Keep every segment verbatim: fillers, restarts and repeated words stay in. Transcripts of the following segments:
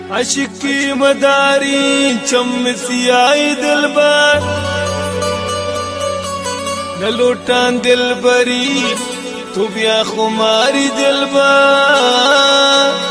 अशिकी मदारी चम सियाई दिलबर न लुटान दिल बरी तू बिया खुमारी दिलबर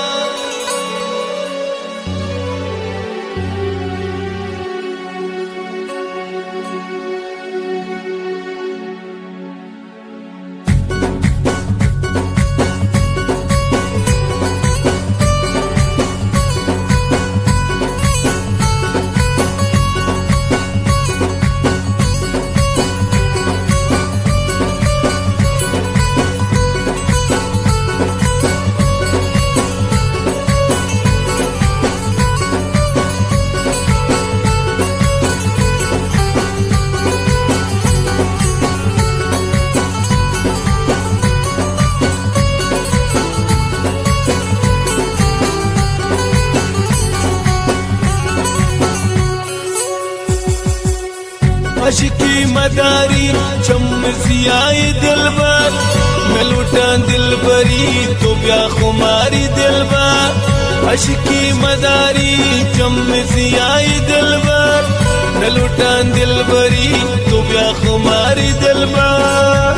अशिकी मदारी चम सियाई दिलबर मैं लुटान दिलबरी तो ब्या खुमारी दिलबर अशिकी मदारी चम सियाई दिलबर मैं लुटान दिलबरी तो ब्या खुमारी दिलबर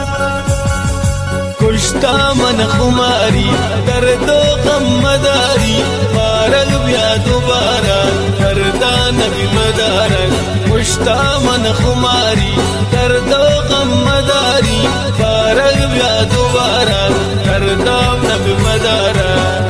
कुश्ता मन खुमारी दर्दो गम मदारी पारग ब्या दोबारा करदा नबी मदारक कुश्ता मन खुमारी दर्दो गम मदारी पारग ब्या दोबारा करदा नबी मदारक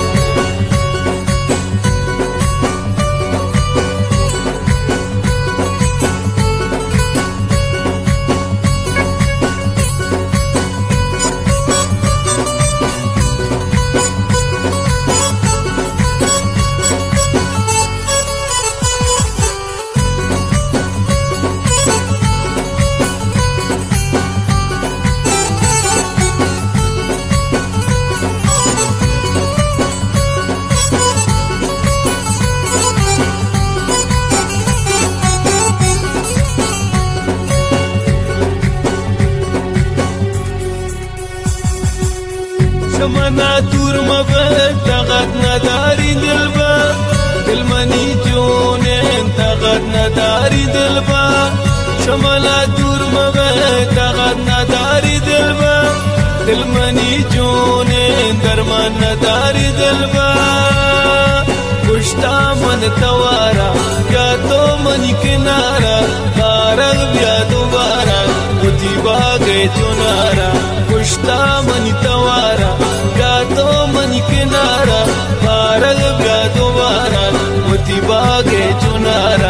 शमना दूर मबत तगत नदारी दिलबा दिलमनी जोने तगत नदारी दिलबा शमना दूर मबत तगत नदारी दिलबा दिलमनी जोने दरमान नदारी दिलबा कुश्ता मन तवारा या तो मनी किनारा कारग ब्या दोबारा बुद्धि बागे चुनारा कुश्ता मनी तवारा या तो मनी किनारा कारग ब्या दोबारा बुद्धि बागे चुनारा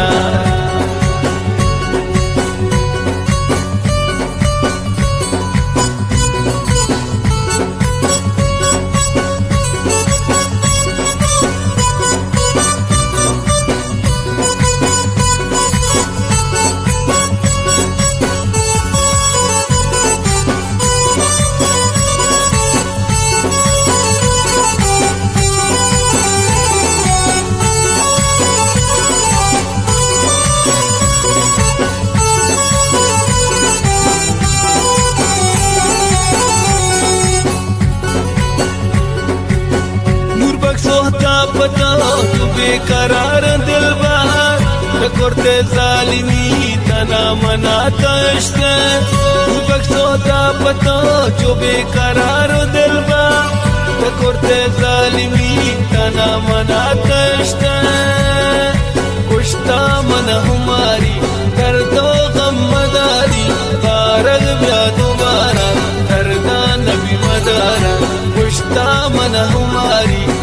पता तू बेकरार दिल बहार करते जालिमी तना मनाता इश्क बख्शोता पता जो बेकरार दिल बहार करते जालिमी तना मनाता इश्क कुश्ता मन हमारी कर दो गम मदारी कारग ब्या दोबारा करदा नबी मदारा कुश्ता मन हमारी